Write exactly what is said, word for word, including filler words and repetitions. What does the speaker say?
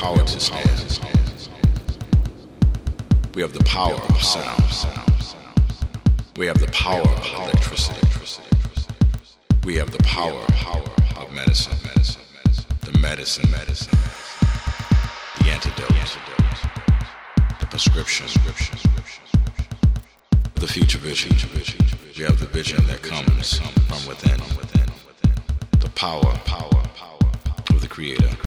power to stand. We have the power of sound. We have the power of electricity. We have the power of medicine. The medicine, medicine. The antidote. The prescription. The future vision. We have the vision that comes from within. The power of the Creator.